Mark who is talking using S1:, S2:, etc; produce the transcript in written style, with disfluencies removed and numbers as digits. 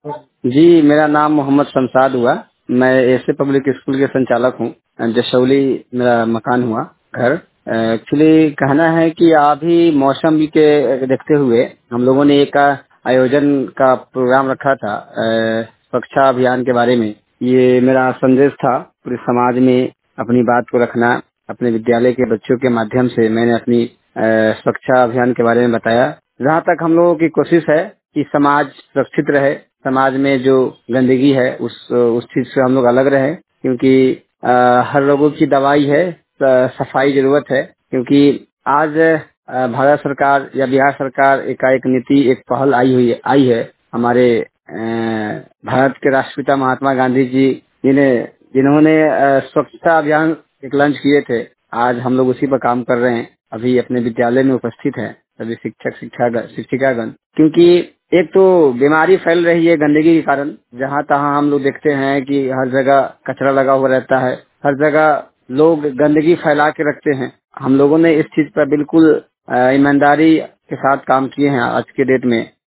S1: जी, मेरा नाम मोहम्मद शमशाद हुआ। मैं ऐसे पब्लिक स्कूल के संचालक हूँ। जशौली मेरा मकान हुआ, घर। एक्चुअली कहना है कि अभी मौसम के देखते हुए हम लोगों ने एक आयोजन का प्रोग्राम रखा था स्वच्छता अभियान के बारे में। ये मेरा संदेश था पूरे समाज में अपनी बात को रखना। अपने विद्यालय के बच्चों के माध्यम से मैंने अपनी स्वच्छता अभियान के बारे में बताया। जहाँ तक हम लोगों की कोशिश है कि समाज सुरक्षित रहे, समाज में जो गंदगी है उस चीज से हम लोग अलग रहे, क्योंकि हर लोगों की दवाई है, सफाई जरूरत है। क्योंकि आज भारत सरकार या बिहार सरकार एकाएक नीति, एक पहल आई है हमारे भारत के राष्ट्रपिता महात्मा गांधी जी जिन्होंने स्वच्छता अभियान एक लॉन्च किए थे। आज हम लोग उसी पर काम कर रहे हैं। अभी अपने विद्यालय में उपस्थित हैं सभी शिक्षिकागण, क्योंकि एक तो बीमारी फैल रही है गंदगी के कारण। जहाँ तहाँ हम लोग देखते हैं कि हर जगह कचरा लगा हुआ रहता है, हर जगह लोग गंदगी फैला के रखते हैं। हम लोगों ने इस चीज पर बिल्कुल ईमानदारी के साथ काम किए हैं आज के डेट में।